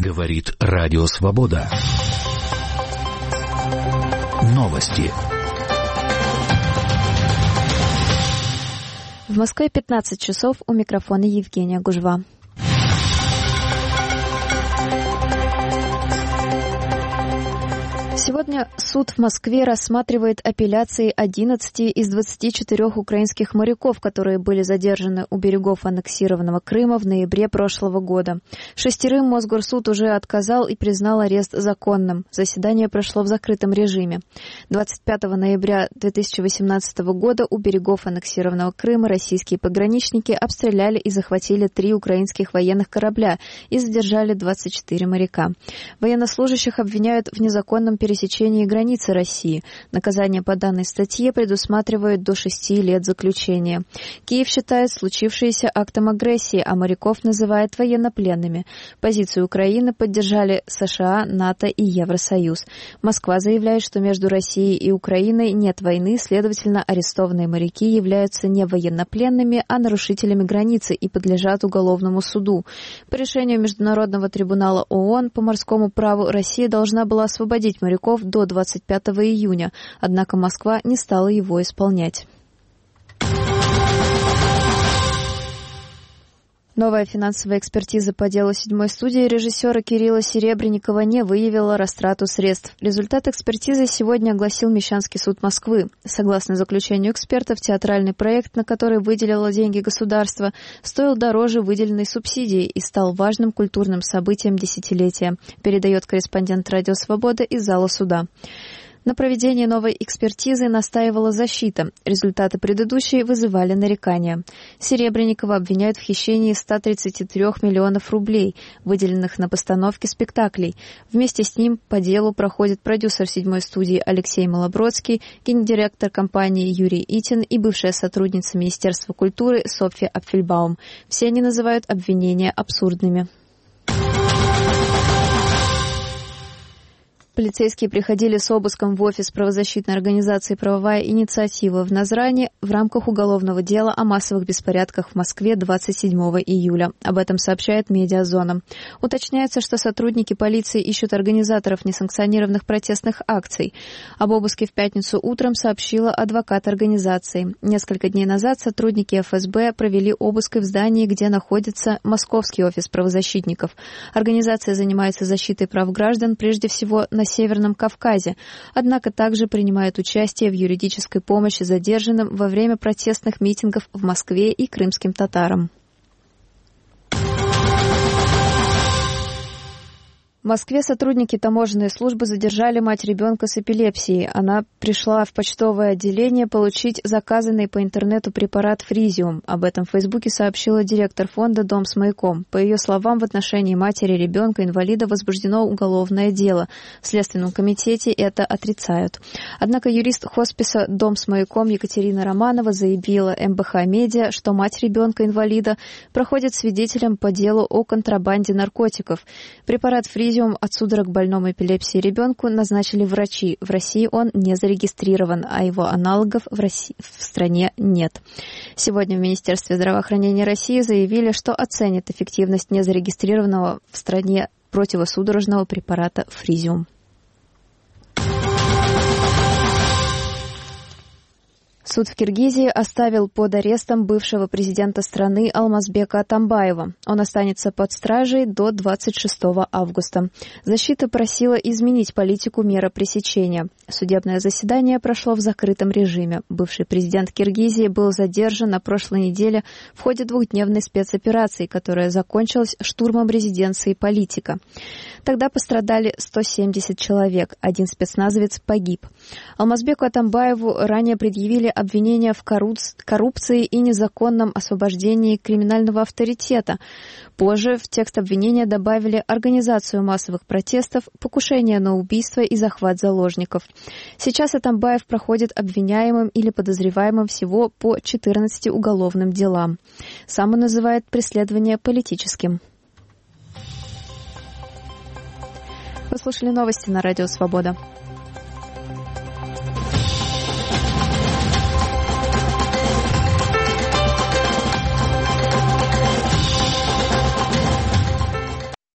Говорит Радио Свобода. Новости. В Москве 15 часов, у микрофона Евгения Гужва. Сегодня суд в Москве рассматривает апелляции 11 из 24 украинских моряков, которые были задержаны у берегов аннексированного Крыма в ноябре прошлого года. 6 Мосгорсуд уже отказал и признал арест законным. Заседание прошло в закрытом режиме. 25 ноября 2018 года у берегов аннексированного Крыма российские пограничники обстреляли и захватили 3 украинских военных корабля и задержали 24 моряка. Военнослужащих обвиняют в незаконном пересечении границы России. Наказание по данной статье предусматривает до 6 лет заключения. Киев считает случившееся актом агрессии, а моряков называет военнопленными. Позицию Украины поддержали США, НАТО и Евросоюз. Москва заявляет, что между Россией и Украиной нет войны, следовательно, арестованные моряки являются не военнопленными, а нарушителями границы и подлежат уголовному суду. По решению Международного трибунала ООН по морскому праву Россия должна была освободить моряков до 25 июня, однако Москва не стала его исполнять. Новая финансовая экспертиза по делу 7-й студии режиссера Кирилла Серебренникова не выявила растрату средств. Результат экспертизы сегодня огласил Мещанский суд Москвы. Согласно заключению экспертов, театральный проект, на который выделило деньги государство, стоил дороже выделенной субсидии и стал важным культурным событием десятилетия, передает корреспондент Радио Свобода из зала суда. На проведении новой экспертизы настаивала защита. Результаты предыдущей вызывали нарекания. Серебренникова обвиняют в хищении 133 миллионов рублей, выделенных на постановки спектаклей. Вместе с ним по делу проходит продюсер 7-й студии Алексей Малобродский, гендиректор компании Юрий Итин и бывшая сотрудница Министерства культуры Софья Апфельбаум. Все они называют обвинения абсурдными. Полицейские приходили с обыском в офис правозащитной организации «Правовая инициатива» в Назрани в рамках уголовного дела о массовых беспорядках в Москве 27 июля. Об этом сообщает «Медиазона». Уточняется, что сотрудники полиции ищут организаторов несанкционированных протестных акций. Об обыске в пятницу утром сообщила адвокат организации. Несколько дней назад сотрудники ФСБ провели обыск в здании, где находится московский офис правозащитников. Организация занимается защитой прав граждан, прежде всего на Северном Кавказе, однако также принимает участие в юридической помощи задержанным во время протестных митингов в Москве и крымским татарам. В Москве сотрудники таможенной службы задержали мать ребенка с эпилепсией. Она пришла в почтовое отделение получить заказанный по интернету препарат «Фризиум». Об этом в Фейсбуке сообщила директор фонда «Дом с маяком». По ее словам, в отношении матери ребенка-инвалида возбуждено уголовное дело. В Следственном комитете это отрицают. Однако юрист хосписа «Дом с маяком» Екатерина Романова заявила МБХ Медиа, что мать ребенка-инвалида проходит свидетелем по делу о контрабанде наркотиков. Препарат «Фризиум» от судорог больному эпилепсии ребенку назначили врачи. В России он не зарегистрирован, а его аналогов в стране нет. Сегодня в Министерстве здравоохранения России заявили, что оценят эффективность незарегистрированного в стране противосудорожного препарата «Фризиум». Суд в Киргизии оставил под арестом бывшего президента страны Алмазбека Атамбаева. Он останется под стражей до 26 августа. Защита просила изменить политику меры пресечения. Судебное заседание прошло в закрытом режиме. Бывший президент Киргизии был задержан на прошлой неделе в ходе двухдневной спецоперации, которая закончилась штурмом резиденции политика. Тогда пострадали 170 человек. Один спецназовец погиб. Алмазбеку Атамбаеву ранее предъявили обвинения в коррупции и незаконном освобождении криминального авторитета. Позже в текст обвинения добавили организацию массовых протестов, покушение на убийство и захват заложников. Сейчас Атамбаев проходит обвиняемым или подозреваемым всего по 14 уголовным делам. Сам он называет преследование политическим. Вы слушали новости на Радио Свобода.